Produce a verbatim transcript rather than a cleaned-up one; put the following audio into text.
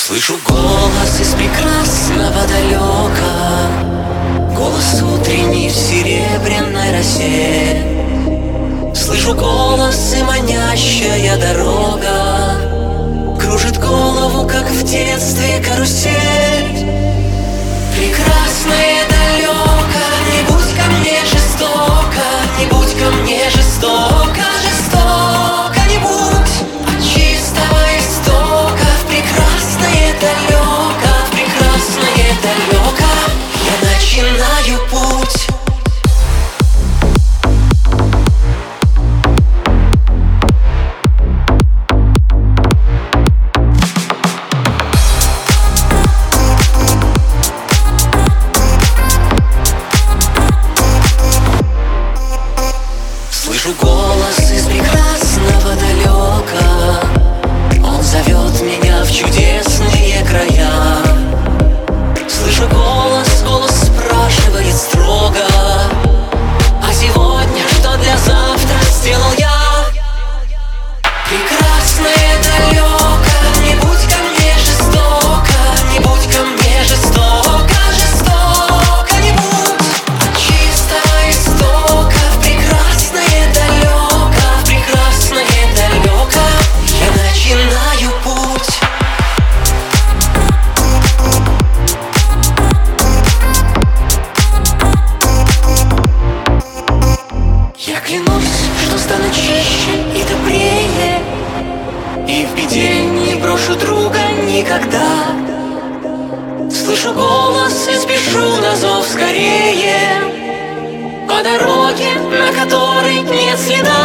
Слышу голос из прекрасного далека, голос утренний в серебряной росе. Слышу голос и манящая дорога кружит голову, как в детстве карусель. Прекрасное далеко, не будь ко мне жестоко, не будь ко мне жестоко, жестоко не будь. От чистого истока в прекрасное далеко, в прекрасное далеко я начинаю путь. Слышу голос из прекрасного далека, он зовет меня в чудесные края. Слышу голос, голос спрашивает строго: а сегодня что для завтра сделал я? Прекрасное далеко, не будь ко мне жестоко, не будь ко мне жестоко, жестоко не будь. От чистого истока в прекрасное далеко, в прекрасное далеко я начинаю путь. Я клянусь, что стану чище и добрее, и в беде не брошу друга никогда. Слышу голос и спешу на зов скорее, по дороге, на которой нет следа.